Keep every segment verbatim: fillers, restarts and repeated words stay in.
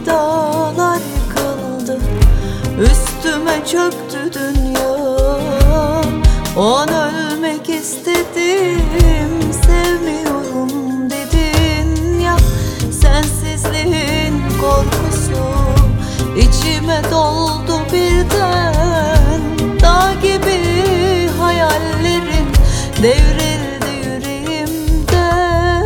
dağlar yıkıldı, üstüme çöktü dünya. O an ölmek istedim, sevmiyorum dedin ya. Sensizliğin korkusu içime doldu birden. Dağ gibi hayallerim devrildi yüreğimden.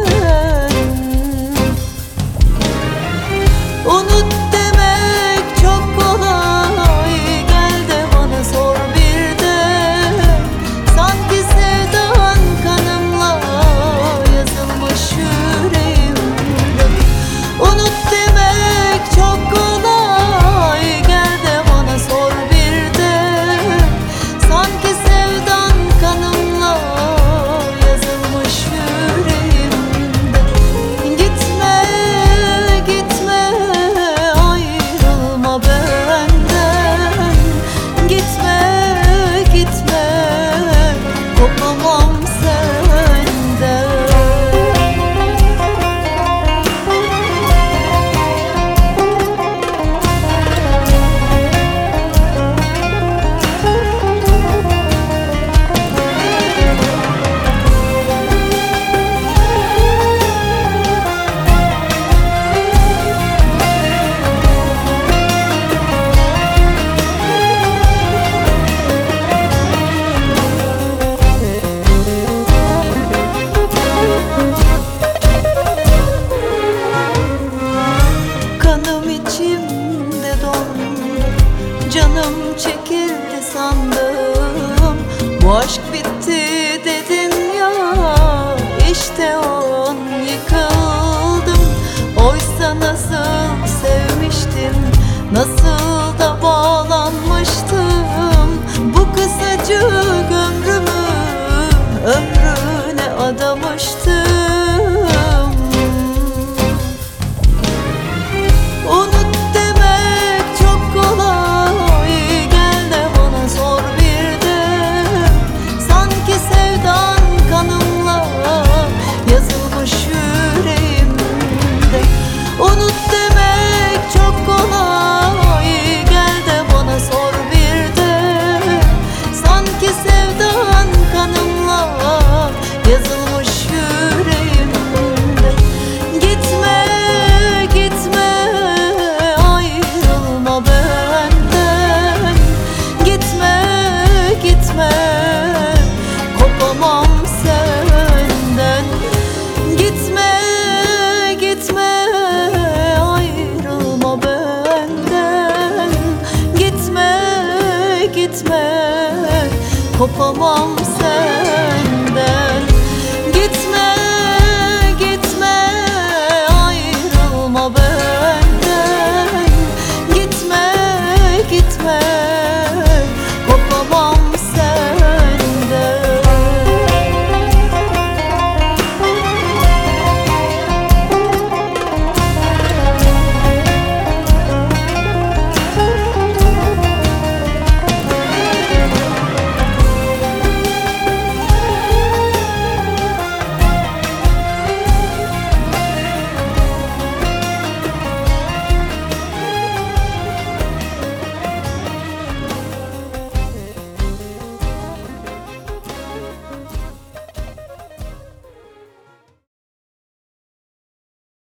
Unut demek çok kolay, gel de bana sor bir de. Sanki sevdan kanımla yazılmış yüreğimde. Unut demek çok kolay, gel de bana sor bir de. Sanki sevdan kanımla yazılmış yüreğimde. Gitme, gitme, ayrılma benden. Gitme, gitme, kopamam senden. Kanım içimde dondu, canım çekildi sandım. Bu aşk bitti dedin ya, işte o an yıkıldım. Oysa nasıl sevmiştim, nasıl da bağlanmıştım. Bu kısacık ömrümü ömrüne adamıştım. Unut demek çok kolay, gel de bana sor bir de. Sanki sevdan kanımla yazılmış yüreğimde. Unut demek çok kolay, gel de bana sor bir de. Sanki sevdan kanımla yazılmış yüreğimde. Gitme, gitme, ayrılma benden. Gitme, gitme, kopamam senden. Gitme, gitme, ayrılma benden. Gitme, gitme, kopamam senden.